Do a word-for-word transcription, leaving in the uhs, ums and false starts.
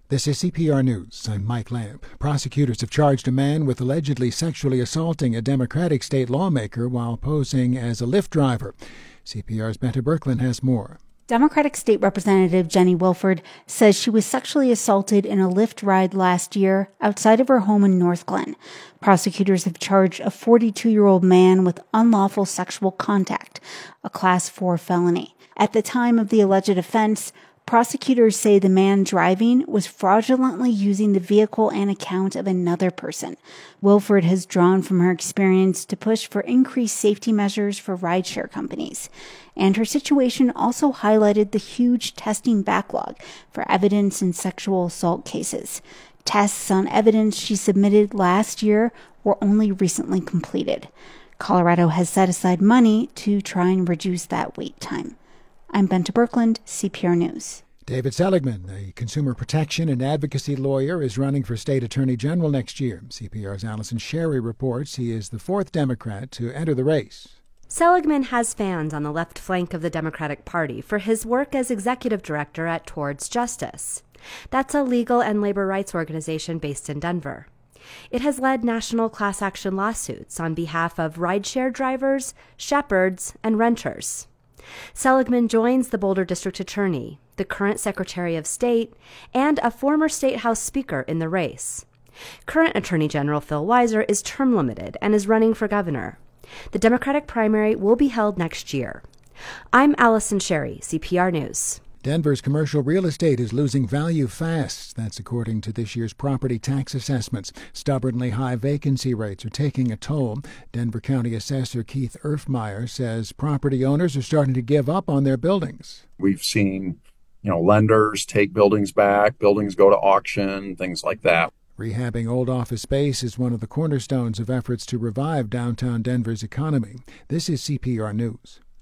This is C P R News. I'm Mike Lamp. Prosecutors have charged a man with allegedly sexually assaulting a Democratic state lawmaker while posing as a Lyft driver. C P R's Benta Birkeland has more. Democratic State Representative Jenny Wilford says she was sexually assaulted in a Lyft ride last year outside of her home in North Glen. Prosecutors have charged a forty-two-year-old man with unlawful sexual contact, a Class four felony. At the time of the alleged offense, prosecutors say the man driving was fraudulently using the vehicle and account of another person. Wilford has drawn from her experience to push for increased safety measures for rideshare companies. And her situation also highlighted the huge testing backlog for evidence in sexual assault cases. Tests on evidence she submitted last year were only recently completed. Colorado has set aside money to try and reduce that wait time. I'm Benta Birkeland, C P R News. David Seligman, a consumer protection and advocacy lawyer, is running for state attorney general next year. C P R's Allison Sherry reports he is the fourth Democrat to enter the race. Seligman has fans on the left flank of the Democratic Party for his work as executive director at Towards Justice. That's a legal and labor rights organization based in Denver. It has led national class action lawsuits on behalf of rideshare drivers, shepherds, and renters. Seligman joins the Boulder District Attorney, the current Secretary of State, and a former State House Speaker in the race. Current Attorney General Phil Weiser is term limited and is running for governor. The Democratic primary will be held next year. I'm Allison Sherry, C P R News. Denver's commercial real estate is losing value fast. That's according to this year's property tax assessments. Stubbornly high vacancy rates are taking a toll. Denver County Assessor Keith Erfmeyer says property owners are starting to give up on their buildings. We've seen, you know, lenders take buildings back, buildings go to auction, things like that. Rehabbing old office space is one of the cornerstones of efforts to revive downtown Denver's economy. This is C P R News.